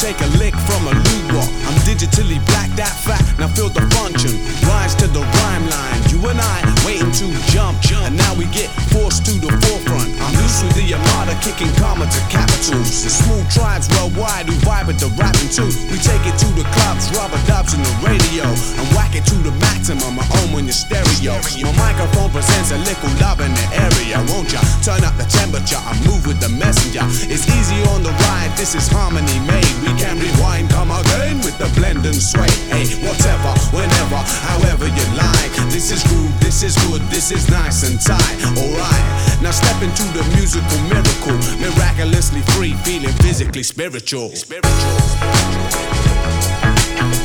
take a lick from a loo walk. I'm digitally black, that fat, now feel the function. Rise to the rhyme line, you and I waiting to jump. And now we get forced to the forefront. I'm loose with the Armada, kicking karma to capitals. The smooth tribes worldwide who vibe with the rapping too. We take it to the clubs, rubber dubs in the radio, and whack it to the maximum. I own in the stereo. My microphone presents a little love in the area. Won't ya turn up the temperature? I move with the messenger. It's easy on the ride, this is harmony made. We can rewind, come again with the blend and sway. Hey, whatever, whenever, however you like. This is groove, this is good, this is nice and tight. Alright, now step into the musical miracle. Miraculously free, feeling physically spiritual.